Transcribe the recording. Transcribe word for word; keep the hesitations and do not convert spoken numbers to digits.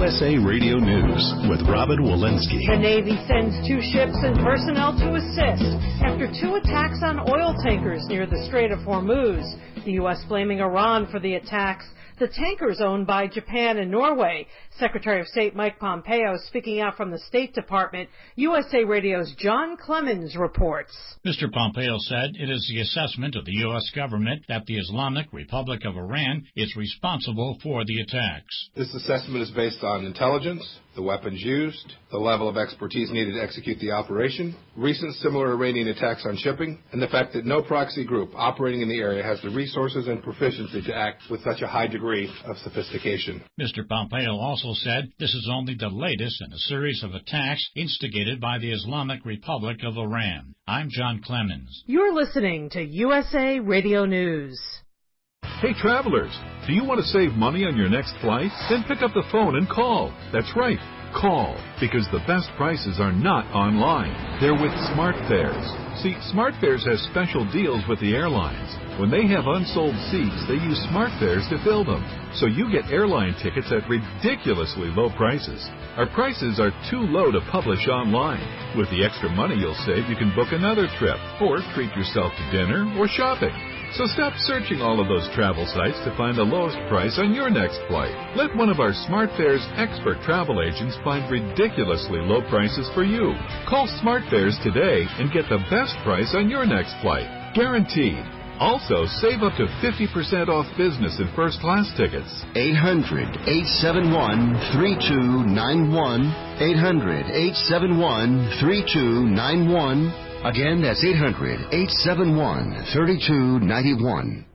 S A Radio News with Robin Walensky. The Navy sends two ships and personnel to assist after two attacks on oil tankers near the Strait of Hormuz. The U S blaming Iran for the attacks. The tankers owned by Japan and Norway. Secretary of State Mike Pompeo speaking out from the State Department. U S A Radio's John Clemens reports. Mister Pompeo said it is the assessment of the U S government that the Islamic Republic of Iran is responsible for the attacks. This assessment is based on intelligence, the weapons used, the level of expertise needed to execute the operation, recent similar Iranian attacks on shipping, and the fact that no proxy group operating in the area has the resources and proficiency to act with such a high degree of sophistication. Mister Pompeo also said this is only the latest in a series of attacks instigated by the Islamic Republic of Iran. I'm John Clemens. You're listening to U S A Radio News. Hey, travelers, do you want to save money on your next flight? Then pick up the phone and call. That's right, call, because the best prices are not online. They're with SmartFares. See, SmartFares has special deals with the airlines. When they have unsold seats, they use SmartFares to fill them. So you get airline tickets at ridiculously low prices. Our prices are too low to publish online. With the extra money you'll save, you can book another trip or treat yourself to dinner or shopping. So stop searching all of those travel sites to find the lowest price on your next flight. Let one of our SmartFares expert travel agents find ridiculously low prices for you. Call SmartFares today and get the best price on your next flight. Guaranteed. Also, save up to fifty percent off business and first class tickets. eight hundred, eight seven one, three two nine one. eight hundred, eight seven one, three two nine one. Again, that's eight hundred, eight seven one, three two nine one.